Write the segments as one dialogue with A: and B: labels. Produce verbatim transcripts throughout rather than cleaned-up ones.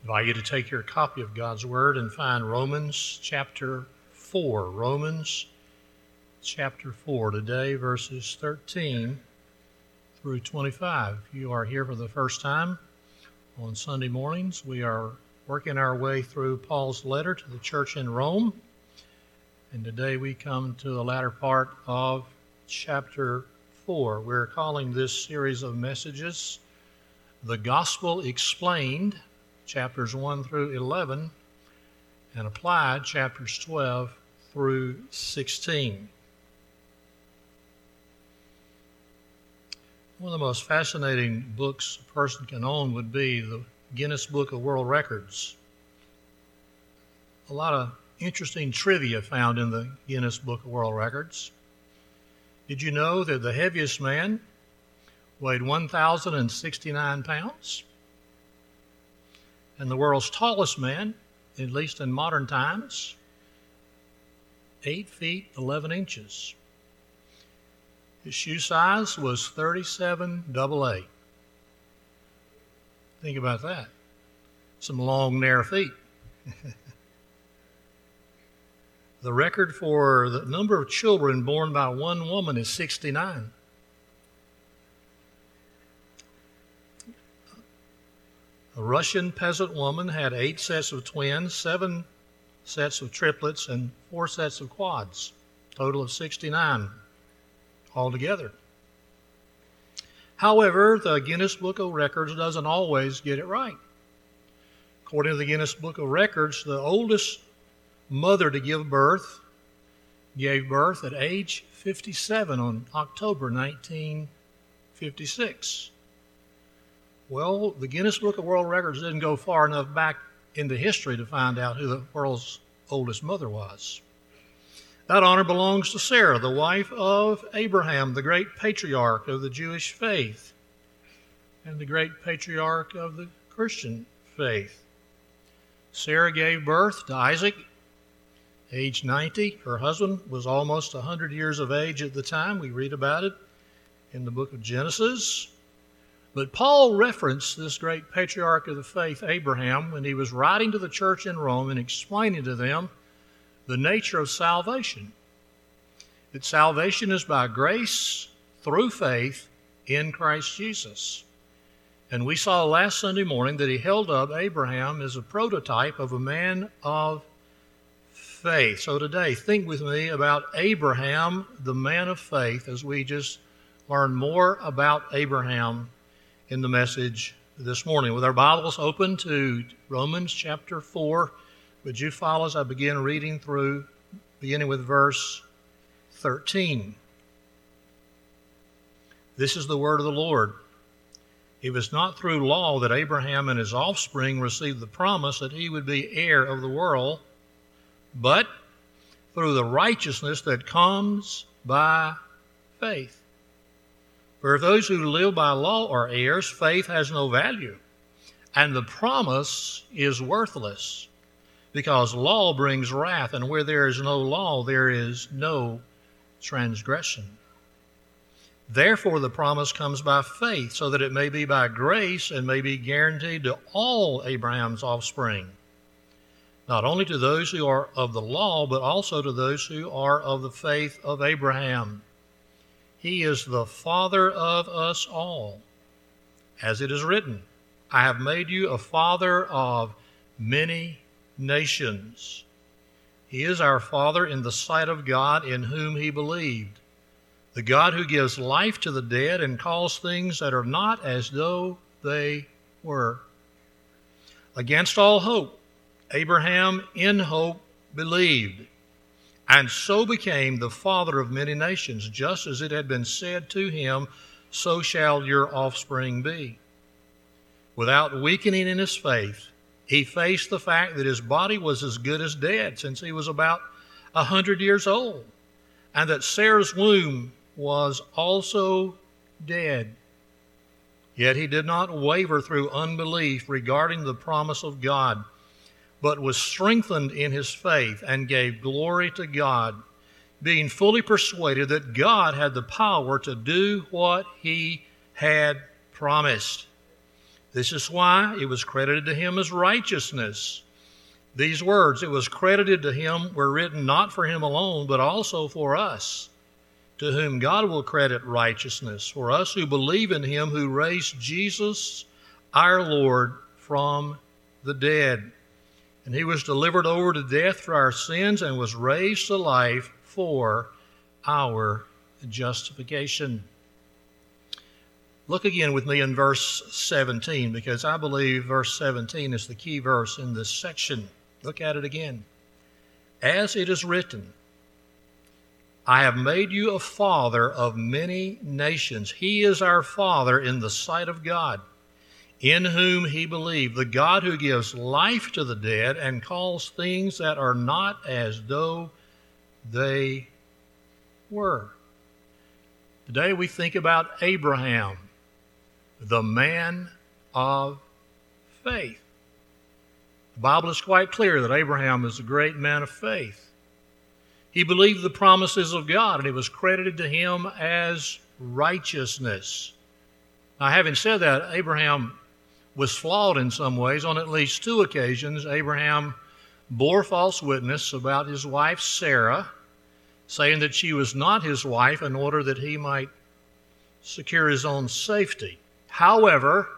A: I invite you to take your copy of God's Word and find Romans chapter four. Romans chapter four. Today, verses thirteen through twenty-five. If you are here for the first time on Sunday mornings, we are working our way through Paul's letter to the church in Rome. And today we come to the latter part of chapter four. We're calling this series of messages The Gospel Explained, chapters one through eleven, and Applied, chapters twelve through sixteen. One of the most fascinating books a person can own would be the Guinness Book of World Records. A lot of interesting trivia found in the Guinness Book of World Records. Did you know that the heaviest man weighed one thousand sixty-nine pounds? And the world's tallest man, at least in modern times, eight feet eleven inches. His shoe size was thirty-seven double A. Think about that. Some long, narrow feet. The record for the number of children born by one woman is sixty-nine. A Russian peasant woman had eight sets of twins, seven sets of triplets, and four sets of quads. Total of sixty-nine altogether. However, the Guinness Book of Records doesn't always get it right. According to the Guinness Book of Records, the oldest mother to give birth gave birth at age fifty-seven on October nineteen fifty-six. Well, the Guinness Book of World Records didn't go far enough back into history to find out who the world's oldest mother was. That honor belongs to Sarah, the wife of Abraham, the great patriarch of the Jewish faith and the great patriarch of the Christian faith. Sarah gave birth to Isaac, age ninety. Her husband was almost one hundred years of age at the time. We read about it in the book of Genesis. But Paul referenced this great patriarch of the faith, Abraham, when he was writing to the church in Rome and explaining to them the nature of salvation. That salvation is by grace through faith in Christ Jesus. And we saw last Sunday morning that he held up Abraham as a prototype of a man of faith. So today, think with me about Abraham, the man of faith, as we just learn more about Abraham in the message this morning. With our Bibles open to Romans chapter four, would you follow as I begin reading through, beginning with verse thirteen. This is the word of the Lord. It was not through law that Abraham and his offspring received the promise that he would be heir of the world, but through the righteousness that comes by faith. For if those who live by law are heirs, faith has no value, and the promise is worthless, because law brings wrath, and where there is no law, there is no transgression. Therefore the promise comes by faith, so that it may be by grace and may be guaranteed to all Abraham's offspring, not only to those who are of the law, but also to those who are of the faith of Abraham. He is the father of us all. As it is written, I have made you a father of many nations. He is our Father in the sight of God, in whom he believed, the God who gives life to the dead and calls things that are not as though they were. Against all hope, Abraham in hope believed, and so became the father of many nations, just as it had been said to him, so shall your offspring be. Without weakening in his faith, he faced the fact that his body was as good as dead since he was about a hundred years old, and that Sarah's womb was also dead. Yet he did not waver through unbelief regarding the promise of God, but was strengthened in his faith and gave glory to God, being fully persuaded that God had the power to do what he had promised. This is why it was credited to him as righteousness. These words, it was credited to him, were written not for him alone, but also for us, to whom God will credit righteousness, for us who believe in him who raised Jesus, our Lord, from the dead. And he was delivered over to death for our sins and was raised to life for our justification. Look again with me in verse seventeen, because I believe verse seventeen is the key verse in this section. Look at it again. As it is written, I have made you a father of many nations. He is our Father in the sight of God, in whom he believed, the God who gives life to the dead and calls things that are not as though they were. Today we think about Abraham, the man of faith. The Bible is quite clear that Abraham is a great man of faith. He believed the promises of God, and it was credited to him as righteousness. Now, having said that, Abraham was flawed in some ways. On at least two occasions, Abraham bore false witness about his wife Sarah, saying that she was not his wife in order that he might secure his own safety. However,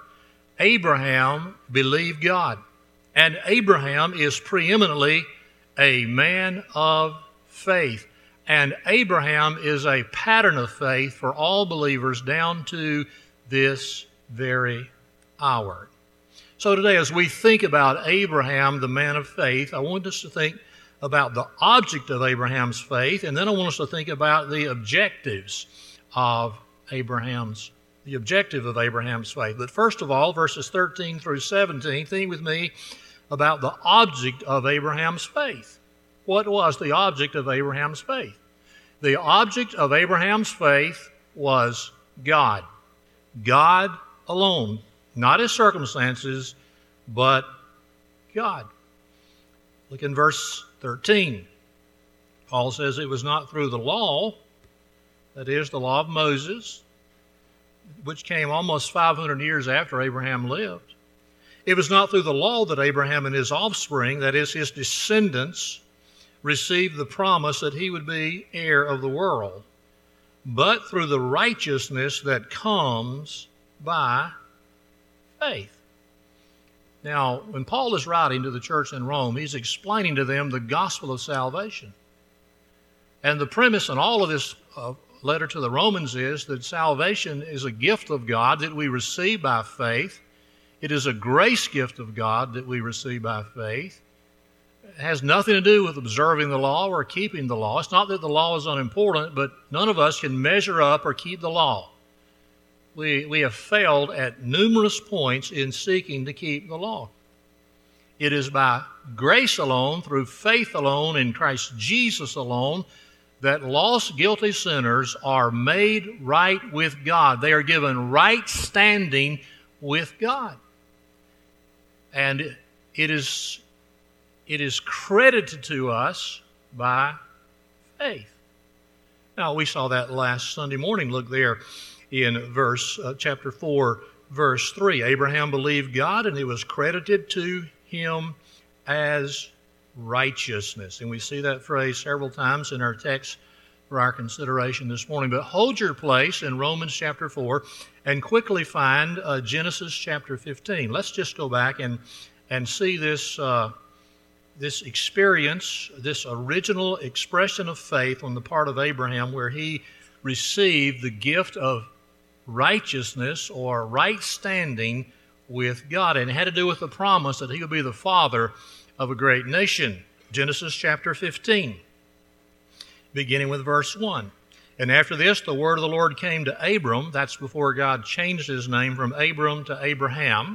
A: Abraham believed God, and Abraham is preeminently a man of faith. And Abraham is a pattern of faith for all believers down to this very hour. So today, as we think about Abraham, the man of faith, I want us to think about the object of Abraham's faith, and then I want us to think about the objectives of Abraham's, the objective of Abraham's faith. But first of all, verses thirteen through seventeen, think with me about the object of Abraham's faith. What was the object of Abraham's faith? The object of Abraham's faith was God. God alone. Not his circumstances, but God. Look in verse thirteen. Paul says it was not through the law, that is, the law of Moses, which came almost five hundred years after Abraham lived. It was not through the law that Abraham and his offspring, that is, his descendants, received the promise that he would be heir of the world, but through the righteousness that comes by faith. Now, when Paul is writing to the church in Rome, he's explaining to them the gospel of salvation. And the premise in all of this uh, letter to the Romans is that salvation is a gift of God that we receive by faith. It is a grace gift of God that we receive by faith. It has nothing to do with observing the law or keeping the law. It's not that the law is unimportant, but none of us can measure up or keep the law. We, we have failed at numerous points in seeking to keep the law. It is by grace alone, through faith alone, in Christ Jesus alone, that lost, guilty sinners are made right with God. They are given right standing with God. And it is, it is credited to us by faith. Now, we saw that last Sunday morning. Look there in verse uh, chapter four, verse three. Abraham believed God, and it was credited to him as righteousness. And we see that phrase several times in our text for our consideration this morning. But hold your place in Romans chapter four and quickly find uh, Genesis chapter fifteen. Let's just go back and, and see this, uh, this experience, this original expression of faith on the part of Abraham, where he received the gift of righteousness or right standing with God. And it had to do with the promise that he would be the father of a great nation. Genesis chapter fifteen, beginning with verse one. And after this, the word of the Lord came to Abram. That's before God changed his name from Abram to Abraham.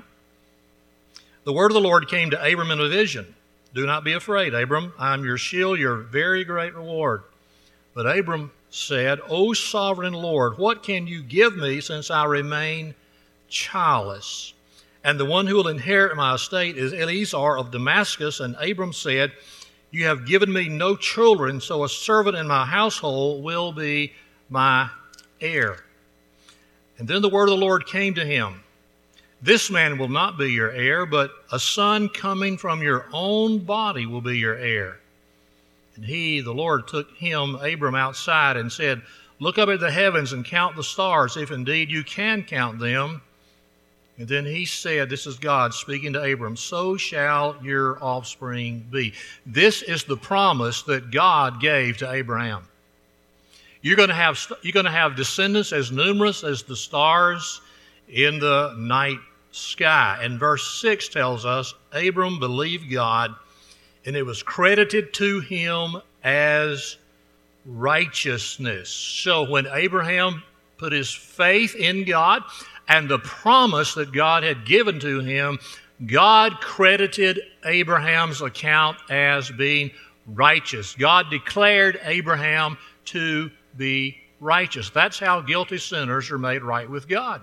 A: The word of the Lord came to Abram in a vision. Do not be afraid, Abram. I am your shield, your very great reward. But Abram said, O sovereign Lord, what can you give me since I remain childless? And the one who will inherit my estate is Eliezer of Damascus. And Abram said, you have given me no children, so a servant in my household will be my heir. And then the word of the Lord came to him. This man will not be your heir, but a son coming from your own body will be your heir. And he, the Lord, took him, Abram, outside and said, look up at the heavens and count the stars, if indeed you can count them. And then he said, this is God speaking to Abram, so shall your offspring be. This is the promise that God gave to Abraham. You're going to have, you're going to have descendants as numerous as the stars in the night sky. And verse six tells us, Abram believed God, and it was credited to him as righteousness. So when Abraham put his faith in God and the promise that God had given to him, God credited Abraham's account as being righteous. God declared Abraham to be righteous. That's how guilty sinners are made right with God.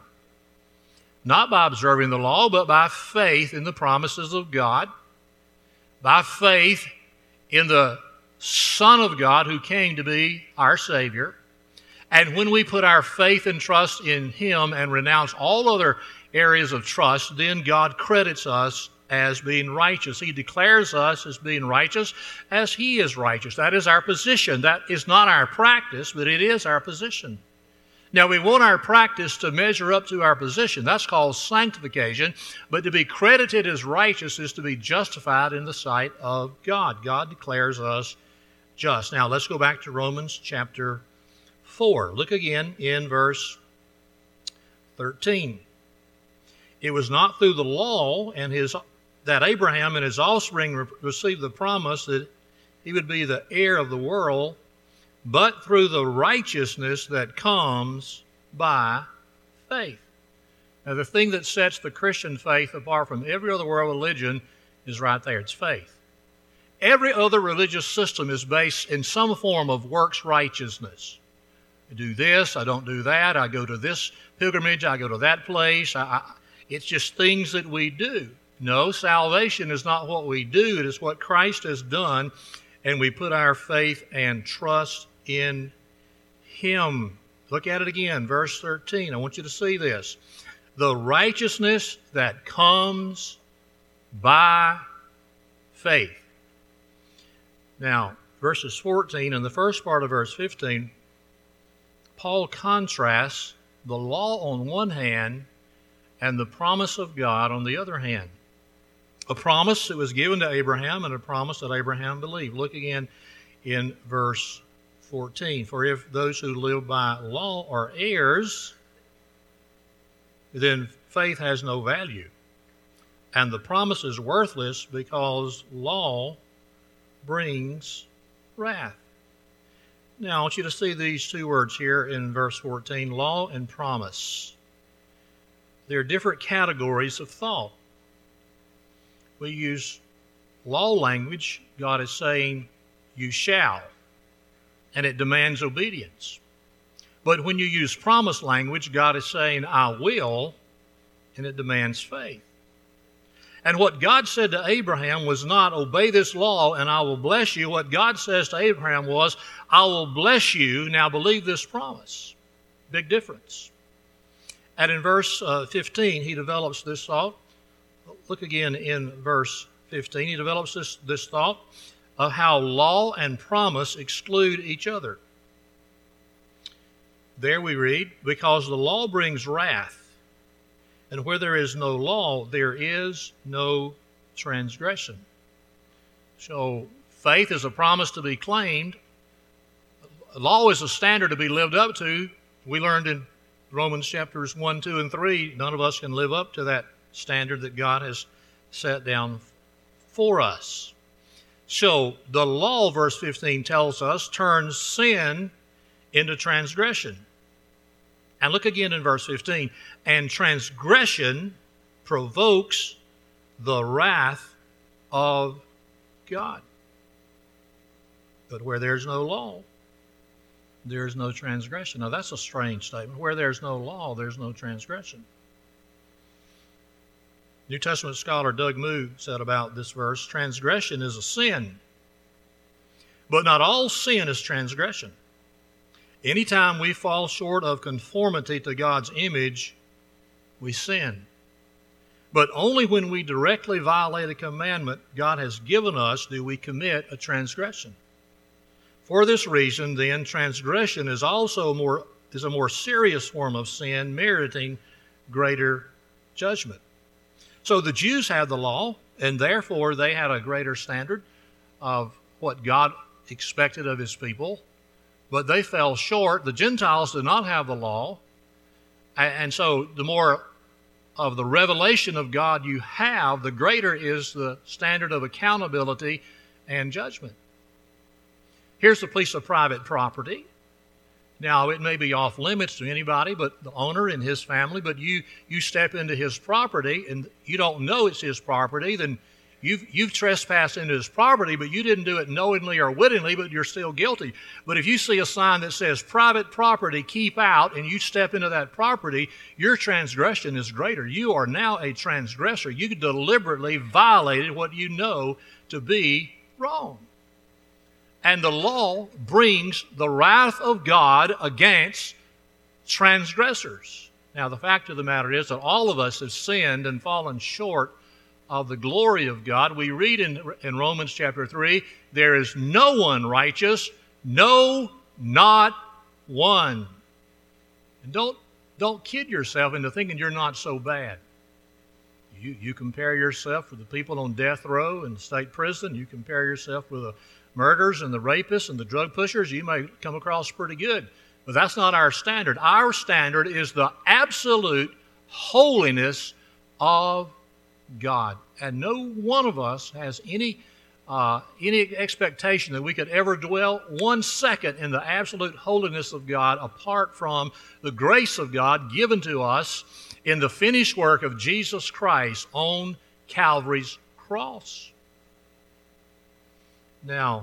A: Not by observing the law, but by faith in the promises of God, by faith in the Son of God who came to be our Savior. And when we put our faith and trust in Him and renounce all other areas of trust, then God credits us as being righteous. He declares us as being righteous as He is righteous. That is our position. That is not our practice, but it is our position. Now, we want our practice to measure up to our position. That's called sanctification. But to be credited as righteous is to be justified in the sight of God. God declares us just. Now, let's go back to Romans chapter four. Look again in verse thirteen. It was not through the law and his that Abraham and his offspring re- received the promise that he would be the heir of the world, but through the righteousness that comes by faith. Now, the thing that sets the Christian faith apart from every other world religion is right there. It's faith. Every other religious system is based in some form of works righteousness. I do this, I don't do that, I go to this pilgrimage, I go to that place. I, I, it's just things that we do. No, salvation is not what we do. It is what Christ has done, and we put our faith and trust in Him. Look at it again, verse thirteen. I want you to see this. The righteousness that comes by faith. Now, verses fourteen and the first part of verse fifteen, Paul contrasts the law on one hand and the promise of God on the other hand. A promise that was given to Abraham and a promise that Abraham believed. Look again in verse fourteen. For if those who live by law are heirs, then faith has no value. And the promise is worthless because law brings wrath. Now, I want you to see these two words here in verse fourteen, law and promise. They're different categories of thought. We use law language. God is saying, you shall, and it demands obedience. But when you use promise language, God is saying, I will, and it demands faith. And what God said to Abraham was not, obey this law and I will bless you. What God says to Abraham was, I will bless you, now believe this promise. Big difference. And in verse uh, fifteen, he develops this thought. Look again in verse fifteen. He develops this, this thought of how law and promise exclude each other. There we read, because the law brings wrath, and where there is no law, there is no transgression. So faith is a promise to be claimed. Law is a standard to be lived up to. We learned in Romans chapters one, two, and three, none of us can live up to that standard that God has set down for us. So the law, verse fifteen tells us, turns sin into transgression. And look again in verse fifteen. And transgression provokes the wrath of God. But where there's no law, there's no transgression. Now that's a strange statement. Where there's no law, there's no transgression. New Testament scholar Doug Moo said about this verse, transgression is a sin. But not all sin is transgression. Anytime we fall short of conformity to God's image, we sin. But only when we directly violate a commandment God has given us do we commit a transgression. For this reason, then, transgression is also more is a more serious form of sin, meriting greater judgment. So the Jews had the law, and therefore they had a greater standard of what God expected of his people, but they fell short. The Gentiles did not have the law, and so the more of the revelation of God you have, the greater is the standard of accountability and judgment. Here's a piece of private property. Now, it may be off limits to anybody but the owner and his family, but you you step into his property and you don't know it's his property, then you've, you've trespassed into his property, but you didn't do it knowingly or wittingly, but you're still guilty. But if you see a sign that says private property, keep out, and you step into that property, your transgression is greater. You are now a transgressor. You deliberately violated what you know to be wrong. And the law brings the wrath of God against transgressors. Now, the fact of the matter is that all of us have sinned and fallen short of the glory of God. We read in, in Romans chapter three, there is no one righteous, no, not one. And don't, don't kid yourself into thinking you're not so bad. You, you compare yourself with the people on death row in the state prison. You compare yourself with the murderers and the rapists and the drug pushers. You may come across pretty good. But that's not our standard. Our standard is the absolute holiness of God. And no one of us has any uh, any expectation that we could ever dwell one second in the absolute holiness of God apart from the grace of God given to us in the finished work of Jesus Christ on Calvary's cross. Now,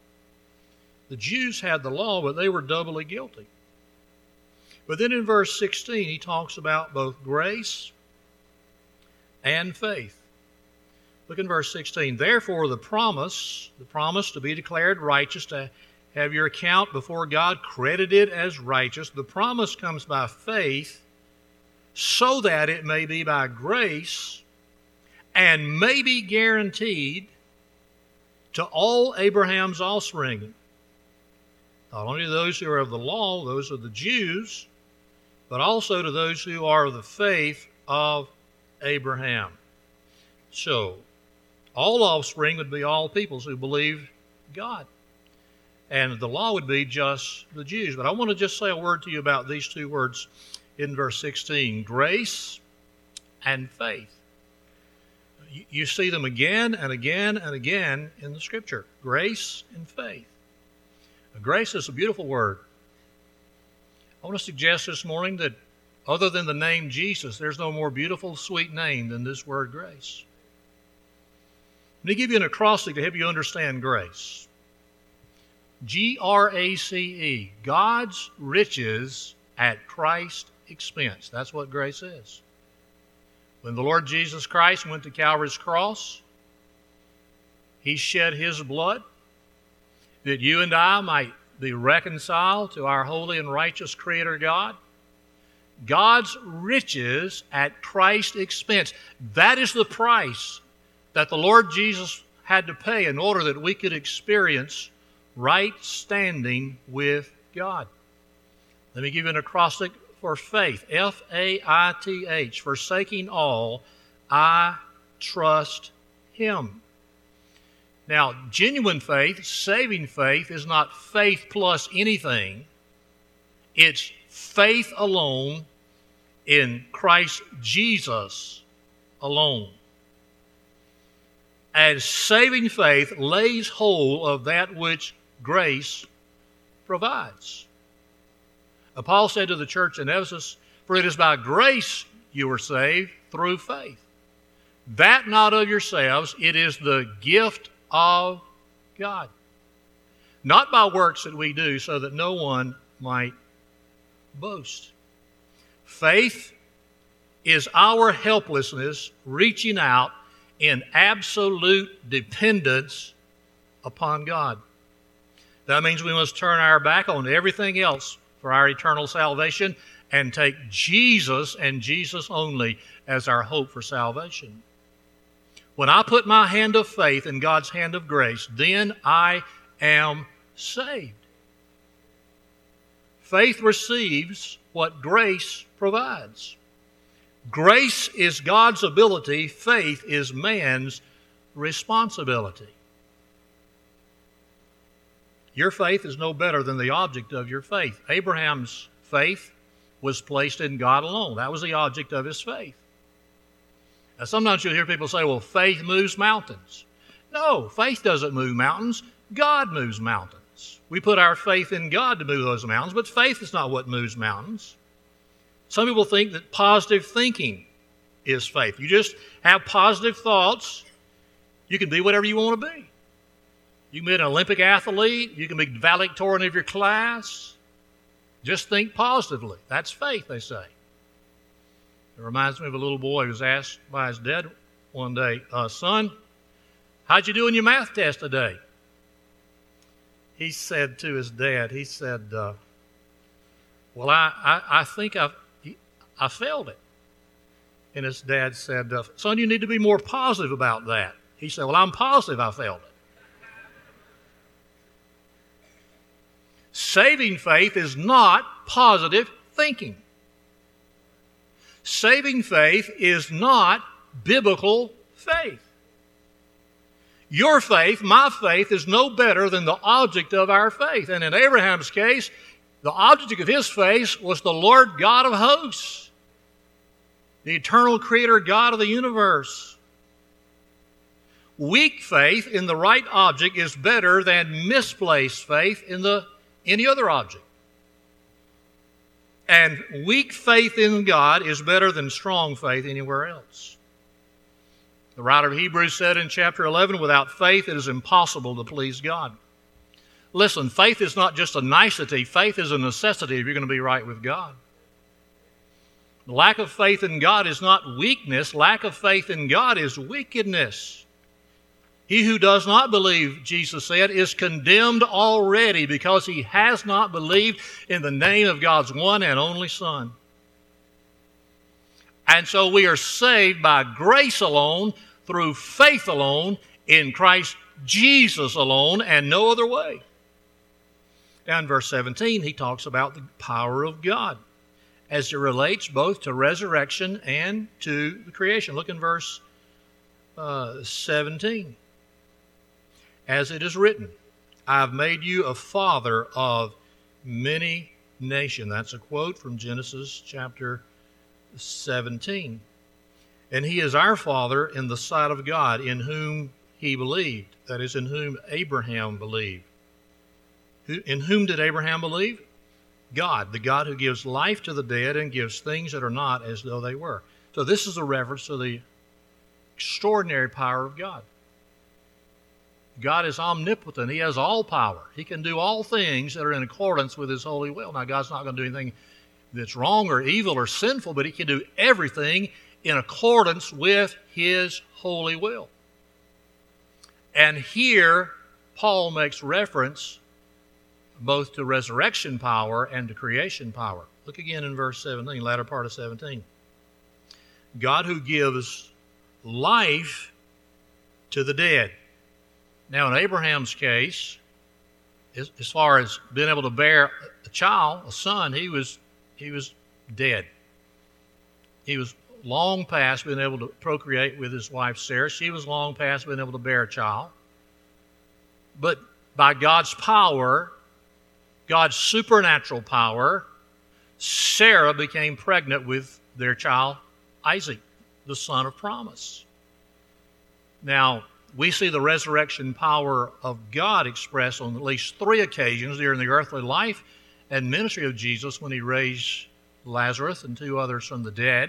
A: the Jews had the law, but they were doubly guilty. But then in verse sixteen, he talks about both grace and faith. Look in verse sixteen. Therefore, the promise, the promise to be declared righteous, to have your account before God credited as righteous, the promise comes by faith, so that it may be by grace and may be guaranteed to all Abraham's offspring. Not only to those who are of the law, those are the Jews, but also to those who are of the faith of Abraham. So, all offspring would be all peoples who believe God. And the law would be just the Jews. But I want to just say a word to you about these two words in verse sixteen, grace and faith. You see them again and again and again in the Scripture. Grace and faith. Grace is a beautiful word. I want to suggest this morning that other than the name Jesus, there's no more beautiful, sweet name than this word grace. Let me give you an acrostic to help you understand grace. G R A C E, God's riches at Christ's expense. That's what grace is. When the Lord Jesus Christ went to Calvary's cross, He shed His blood that you and I might be reconciled to our holy and righteous Creator God. God's riches at Christ's expense. That is the price that the Lord Jesus had to pay in order that we could experience right standing with God. Let me give you an acrostic for faith. F A I T H. Forsaking all, I trust Him. Now, genuine faith, saving faith, is not faith plus anything. It's faith alone in Christ Jesus alone. As saving faith lays hold of that which grace provides. Paul said to the church in Ephesus, for it is by grace you were saved through faith. That not of yourselves, it is the gift of God. Not by works that we do so that no one might boast. Faith is our helplessness reaching out in absolute dependence upon God. That means we must turn our back on everything else for our eternal salvation and take Jesus and Jesus only as our hope for salvation. When I put my hand of faith in God's hand of grace, then I am saved. Faith receives what grace provides. Grace is God's ability. Faith is man's responsibility. Your faith is no better than the object of your faith. Abraham's faith was placed in God alone. That was the object of his faith. Now, sometimes you'll hear people say, well, faith moves mountains. No, faith doesn't move mountains. God moves mountains. We put our faith in God to move those mountains, but faith is not what moves mountains. Some people think that positive thinking is faith. You just have positive thoughts. You can be whatever you want to be. You can be an Olympic athlete. You can be valedictorian of your class. Just think positively. That's faith, they say. It reminds me of a little boy who was asked by his dad one day, uh, son, how'd you do in your math test today? He said to his dad, he said, uh, well, I, I, I think I, I failed it. And his dad said, uh, son, you need to be more positive about that. He said, well, I'm positive I failed it. Saving faith is not positive thinking. Saving faith is not biblical faith. Your faith, my faith, is no better than the object of our faith. And in Abraham's case, the object of his faith was the Lord God of hosts, the eternal creator God of the universe. Weak faith in the right object is better than misplaced faith in the any other object. And weak faith in God is better than strong faith anywhere else. The writer of Hebrews said in chapter eleven, without faith it is impossible to please God. Listen, faith is not just a nicety. Faith is a necessity if you're going to be right with God. The lack of faith in God is not weakness. Lack of faith in God is wickedness. He who does not believe, Jesus said, is condemned already because he has not believed in the name of God's one and only Son. And so we are saved by grace alone, through faith alone, in Christ Jesus alone, and no other way. Now in verse seventeen, he talks about the power of God as it relates both to resurrection and to the creation. Look in verse uh, seventeen. As it is written, I have made you a father of many nations. That's a quote from Genesis chapter seventeen. And he is our father in the sight of God, in whom he believed. That is, in whom Abraham believed. Who, in whom did Abraham believe? God, the God who gives life to the dead and gives things that are not as though they were. So this is a reference to the extraordinary power of God. God is omnipotent. He has all power. He can do all things that are in accordance with his holy will. Now, God's not going to do anything that's wrong or evil or sinful, but he can do everything in accordance with his holy will. And here, Paul makes reference both to resurrection power and to creation power. Look again in verse seventeen, latter part of seventeen. God who gives life to the dead. Now, in Abraham's case, as, as far as being able to bear a child, a son, he was he was dead. He was long past being able to procreate with his wife Sarah. She was long past being able to bear a child. But by God's power, God's supernatural power, Sarah became pregnant with their child Isaac, the son of promise. Now, we see the resurrection power of God expressed on at least three occasions during the earthly life and ministry of Jesus when he raised Lazarus and two others from the dead.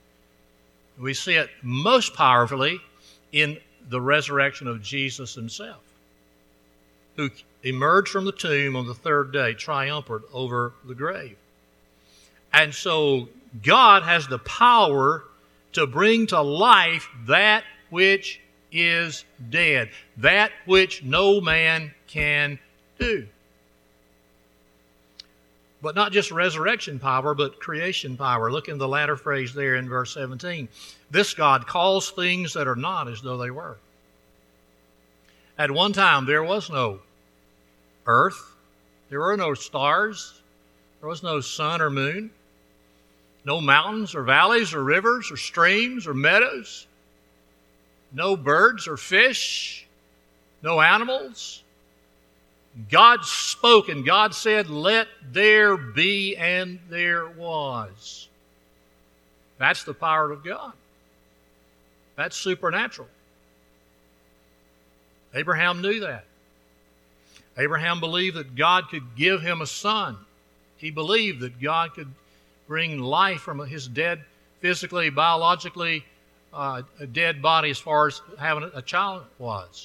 A: We see it most powerfully in the resurrection of Jesus himself, who emerged from the tomb on the third day, triumphant over the grave. And so God has the power to bring to life that which is dead, that which no man can do. But not just resurrection power, but creation power. Look in the latter phrase there in verse seventeen. This God calls things that are not as though they were. At one time, there was no earth. There were no stars. There was no sun or moon. No mountains or valleys or rivers or streams or meadows. No birds or fish. No animals. God spoke and God said, "Let there be," and there was. That's the power of God. That's supernatural. Abraham knew that. Abraham believed that God could give him a son. He believed that God could bring life from his dead, physically, biologically, uh, a dead body as far as having a child was.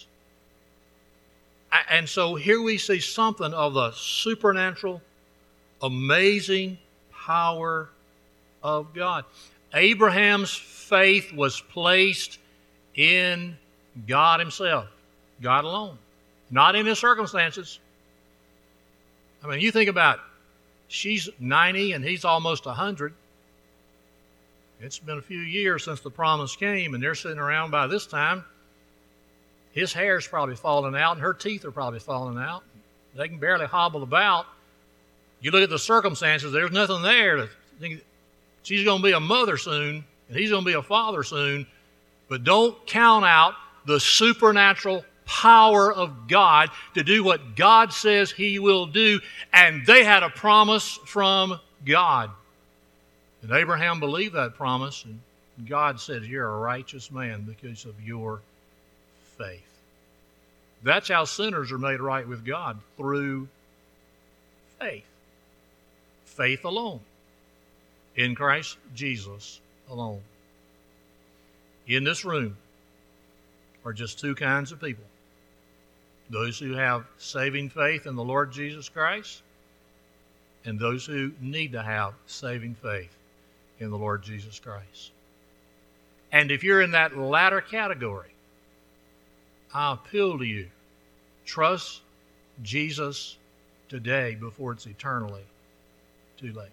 A: And so here we see something of the supernatural, amazing power of God. Abraham's faith was placed in God himself, God alone, not in his circumstances. I mean, you think about it. She's ninety and he's almost one hundred. It's been a few years since the promise came, and they're sitting around by this time. His hair's probably falling out, and her teeth are probably falling out. They can barely hobble about. You look at the circumstances, there's nothing there to think she's going to be a mother soon, and he's going to be a father soon. But don't count out the supernatural power of God to do what God says he will do. And they had a promise from God. And Abraham believed that promise, and God said, "You're a righteous man because of your faith." That's how sinners are made right with God, through faith. Faith alone. In Christ Jesus alone. In this room are just two kinds of people. Those who have saving faith in the Lord Jesus Christ, and those who need to have saving faith in the Lord Jesus Christ. And if you're in that latter category, I appeal to you, trust Jesus today before it's eternally too late.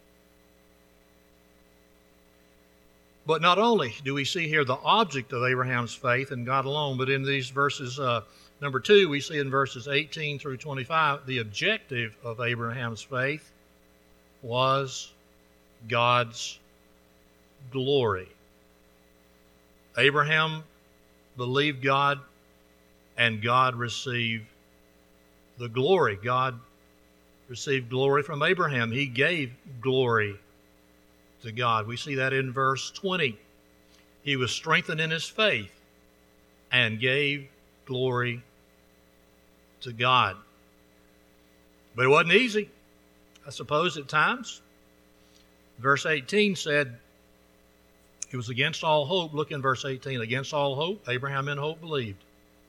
A: But not only do we see here the object of Abraham's faith in God alone, but in these verses, uh, number two, we see in verses eighteen through twenty-five, the objective of Abraham's faith was God's glory. Abraham believed God, and God received the glory. God received glory from Abraham. He gave glory to God. We see that in verse twenty. He was strengthened in his faith and gave glory to God. But it wasn't easy, I suppose, at times. Verse eighteen said, it was against all hope. Look in verse eighteen. Against all hope, Abraham in hope believed.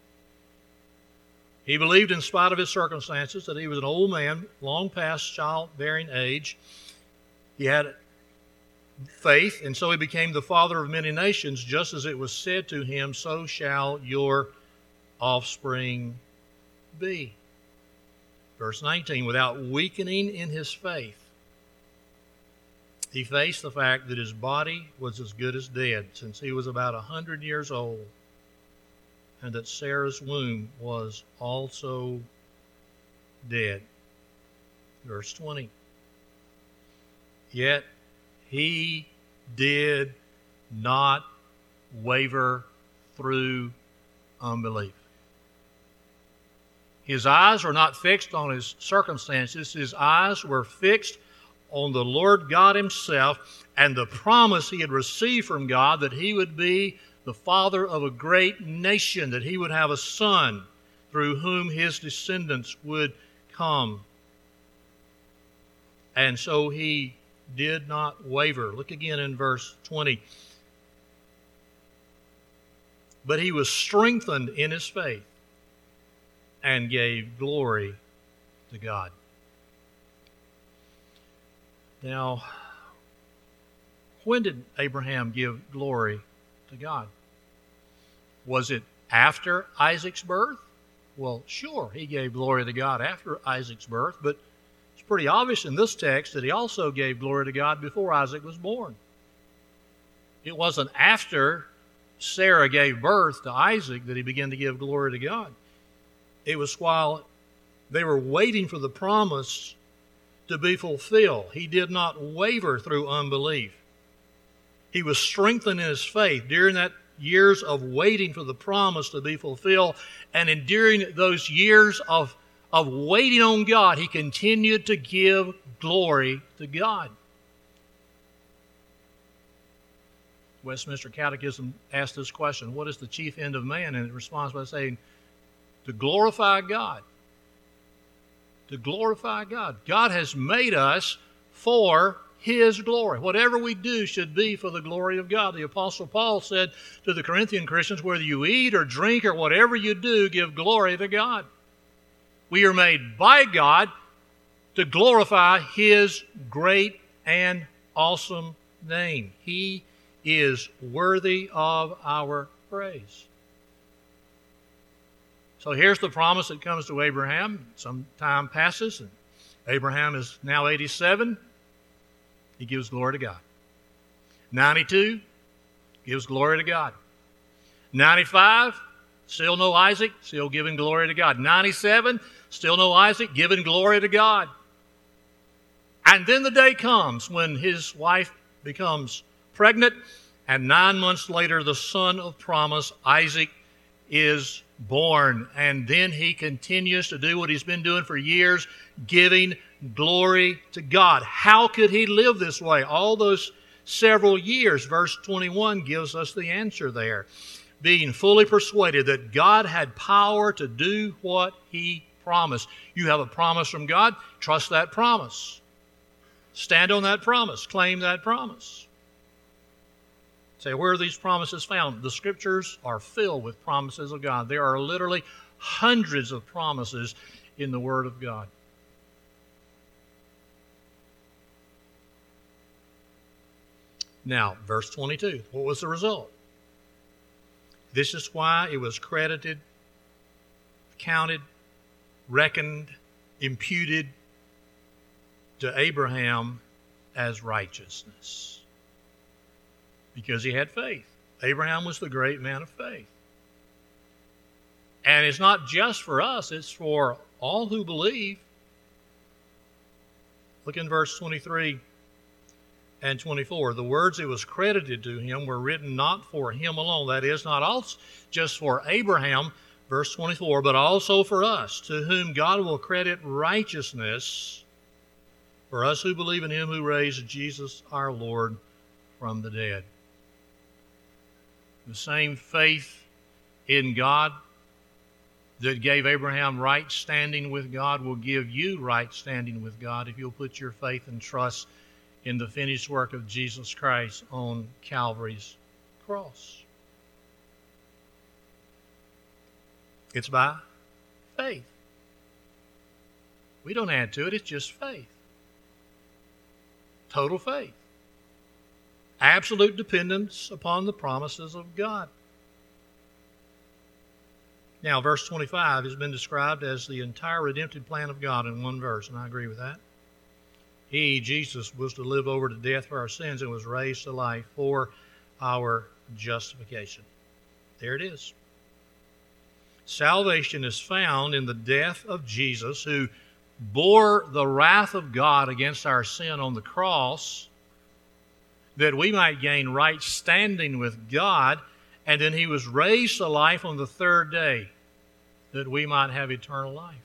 A: He believed in spite of his circumstances that he was an old man, long past childbearing age. He had faith, and so he became the father of many nations, just as it was said to him, "So shall your offspring be." Verse nineteen, without weakening in his faith, he faced the fact that his body was as good as dead, since he was about a hundred years old, and that Sarah's womb was also dead. Verse twenty. Yet he did not waver through unbelief. His eyes were not fixed on his circumstances. His eyes were fixed on the Lord God himself and the promise he had received from God that he would be the father of a great nation, that he would have a son through whom his descendants would come. And so he did not waver. Look again in verse twenty. But he was strengthened in his faith and gave glory to God. Now, when did Abraham give glory to God? Was it after Isaac's birth? Well, sure, he gave glory to God after Isaac's birth, but it's pretty obvious in this text that he also gave glory to God before Isaac was born. It wasn't after Sarah gave birth to Isaac that he began to give glory to God. It was while they were waiting for the promise to be fulfilled. He did not waver through unbelief. He was strengthened in his faith during that years of waiting for the promise to be fulfilled. And in during those years of, of waiting on God, he continued to give glory to God. Westminster Catechism asked this question, what is the chief end of man? And it responds by saying, to glorify God. To glorify God. God has made us for His glory. Whatever we do should be for the glory of God. The Apostle Paul said to the Corinthian Christians, whether you eat or drink or whatever you do, give glory to God. We are made by God to glorify His great and awesome name. He is worthy of our praise. So here's the promise that comes to Abraham. Some time passes, and Abraham is now eighty-seven. He gives glory to God. ninety-two, gives glory to God. ninety-five, still no Isaac, still giving glory to God. ninety-seven, still no Isaac, giving glory to God. And then the day comes when his wife becomes pregnant, and nine months later, the son of promise, Isaac, is born. And then he continues to do what he's been doing for years, giving glory to God. How could he live this way all those several years? Verse twenty-one gives us the answer there. Being fully persuaded that God had power to do what He promised. You have a promise from God, trust that promise. Stand on that promise, claim that promise. Say, where are these promises found? The Scriptures are filled with promises of God. There are literally hundreds of promises in the Word of God. Now, verse twenty-two, what was the result? This is why it was credited, counted, reckoned, imputed to Abraham as righteousness. Because he had faith. Abraham was the great man of faith. And it's not just for us, it's for all who believe. Look in verse twenty-three and twenty-four. The words that was credited to him were written not for him alone. That is, not also just for Abraham, verse twenty-four, but also for us, to whom God will credit righteousness, for us who believe in Him who raised Jesus our Lord from the dead. The same faith in God that gave Abraham right standing with God will give you right standing with God if you'll put your faith and trust in the finished work of Jesus Christ on Calvary's cross. It's by faith. We don't add to it, it's just faith. Total faith. Absolute dependence upon the promises of God. Now, verse twenty-five has been described as the entire redemptive plan of God in one verse, and I agree with that. He, Jesus, was to live over to death for our sins and was raised to life for our justification. There it is. Salvation is found in the death of Jesus, who bore the wrath of God against our sin on the cross, that we might gain right standing with God, and then He was raised to life on the third day, that we might have eternal life.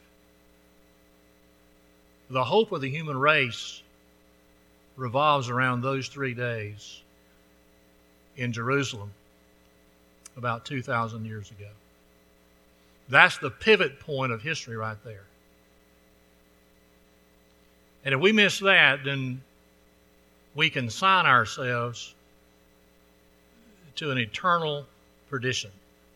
A: The hope of the human race revolves around those three days in Jerusalem about two thousand years ago. That's the pivot point of history right there. And if we miss that, then we consign ourselves to an eternal perdition.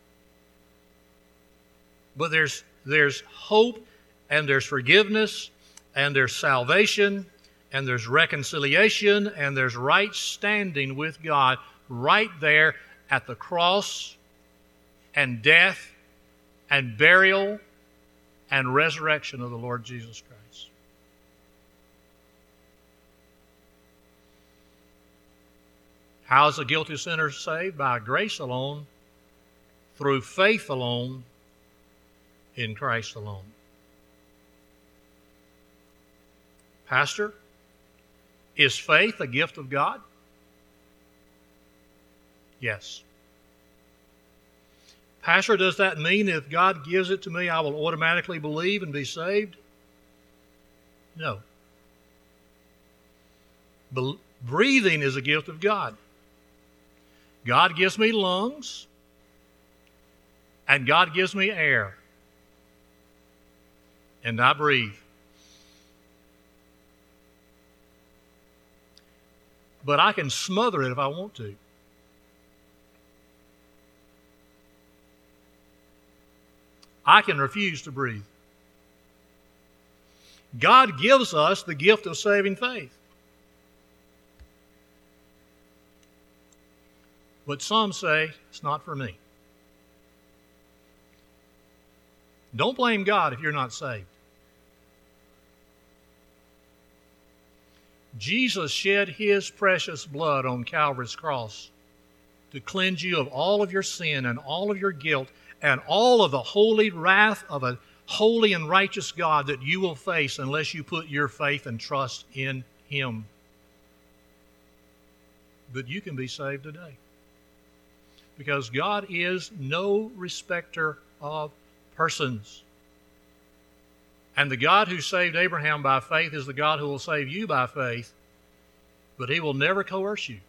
A: But there's there's hope, and there's forgiveness, and there's salvation, and there's reconciliation, and there's right standing with God right there at the cross and death and burial and resurrection of the Lord Jesus Christ. How is a guilty sinner saved? By grace alone, through faith alone, in Christ alone. Pastor, is faith a gift of God? Yes. Pastor, does that mean if God gives it to me, I will automatically believe and be saved? No. Be- breathing is a gift of God. God gives me lungs, and God gives me air, and I breathe. But I can smother it if I want to. I can refuse to breathe. God gives us the gift of saving faith. But some say, it's not for me. Don't blame God if you're not saved. Jesus shed His precious blood on Calvary's cross to cleanse you of all of your sin and all of your guilt and all of the holy wrath of a holy and righteous God that you will face unless you put your faith and trust in Him. But you can be saved today, because God is no respecter of persons. And the God who saved Abraham by faith is the God who will save you by faith, but He will never coerce you.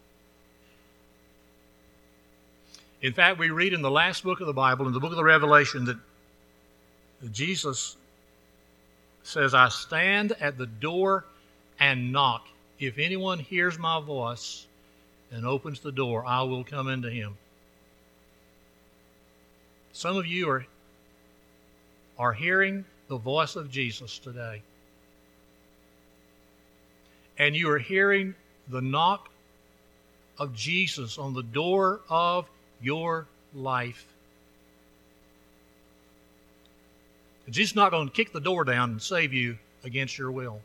A: In fact, we read in the last book of the Bible, in the book of the Revelation, that Jesus says, I stand at the door and knock. If anyone hears my voice and opens the door, I will come into him. Some of you are, are hearing the voice of Jesus today. And you are hearing the knock of Jesus on the door of your life. Jesus is not going to kick the door down and save you against your will.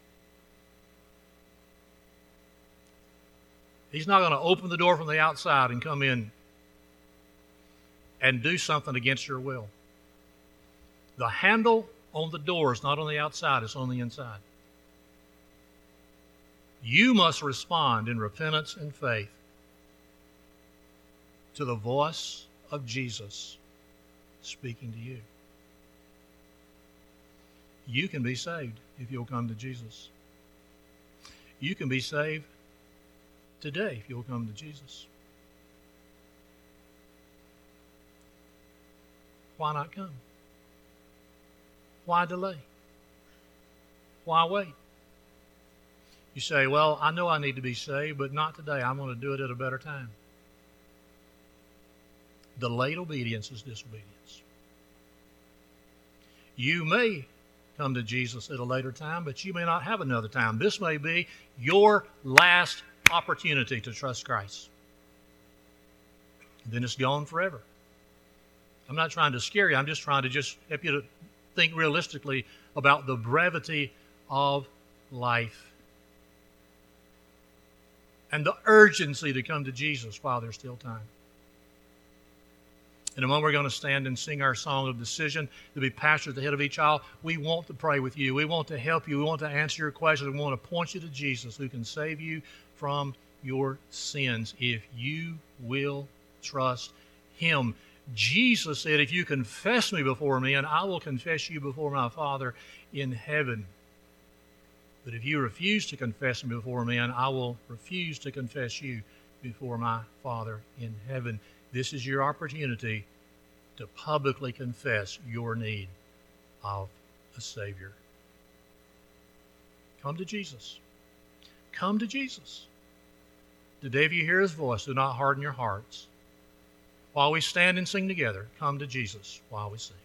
A: He's not going to open the door from the outside and come in and do something against your will. The handle on the door is not on the outside, it's on the inside. You must respond in repentance and faith to the voice of Jesus speaking to you. You can be saved if you'll come to Jesus. You can be saved today if you'll come to Jesus. Why not come? Why delay? Why wait? You say, well, I know I need to be saved, but not today. I'm going to do it at a better time. Delayed obedience is disobedience. You may come to Jesus at a later time, but you may not have another time. This may be your last opportunity to trust Christ. Then it's gone forever. I'm not trying to scare you. I'm just trying to just help you to think realistically about the brevity of life and the urgency to come to Jesus while there's still time. In a moment, we're going to stand and sing our song of decision. To be pastor at the head of each aisle. We want to pray with you. We want to help you. We want to answer your questions. We want to point you to Jesus, who can save you from your sins if you will trust Him. Jesus said, if you confess me before men, I will confess you before my Father in heaven. But if you refuse to confess me before men, I will refuse to confess you before my Father in heaven. This is your opportunity to publicly confess your need of a Savior. Come to Jesus. Come to Jesus. Today, if you hear His voice, do not harden your hearts. While we stand and sing together, come to Jesus while we sing.